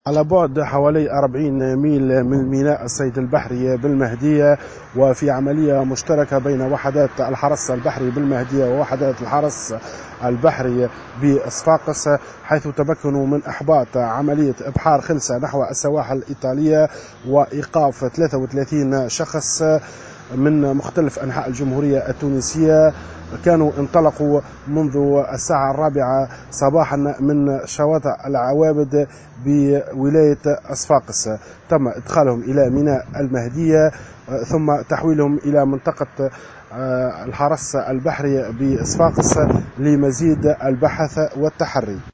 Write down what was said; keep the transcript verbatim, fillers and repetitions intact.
على بعد حوالي أربعين ميل من ميناء الصيد البحري بالمهدية، وفي عملية مشتركة بين وحدات الحرس البحري بالمهدية ووحدات الحرس البحري بصفاقس، حيث تمكنوا من إحباط عملية إبحار خلسة نحو السواحل الإيطالية وإيقاف ثلاثة وثلاثين شخص من مختلف أنحاء الجمهورية التونسية. كانوا انطلقوا منذ الساعة الرابعة صباحا من شواطئ العوابد بولاية صفاقس. تم إدخالهم إلى ميناء المهدية ثم تحويلهم إلى منطقة الحرس البحري بصفاقس لمزيد البحث والتحري.